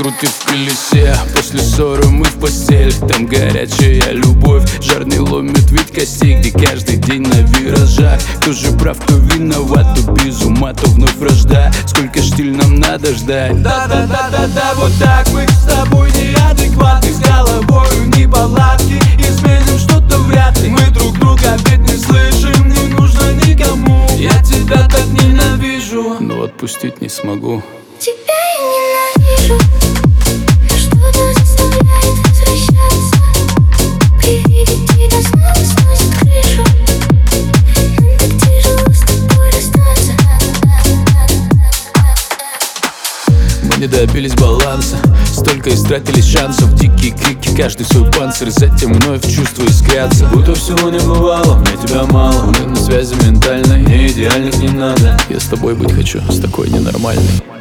крутит в колесе. После ссоры мы в постель, там горячая любовь. Жар не ломит вид костей, где каждый день на виражах. Кто же прав, кто виноват, то без ума, то вновь вражда. Сколько штиль нам надо ждать? Да-да-да-да-да, вот так мы с тобой неадекватны. С головою неполадки, изменим что-то вряд ли. Мы друг друга ведь не слышим, не нужно никому. Я тебя так ненавижу, но отпустить не смогу. Тебя я ненавижу, но что-то заставляет возвращаться. При виде тебя снова сносит крышу. Нам так тяжело с тобой расстаться. Мы не добились баланса, столько истратили шансов. Дикие крики, каждый свой панцирь, затем вновь чувства искрятся. будто всего не бывало, мне тебя мало. Мы на связи ментальной, Мне идеальных не надо. я с тобой быть хочу, с такой ненормальной.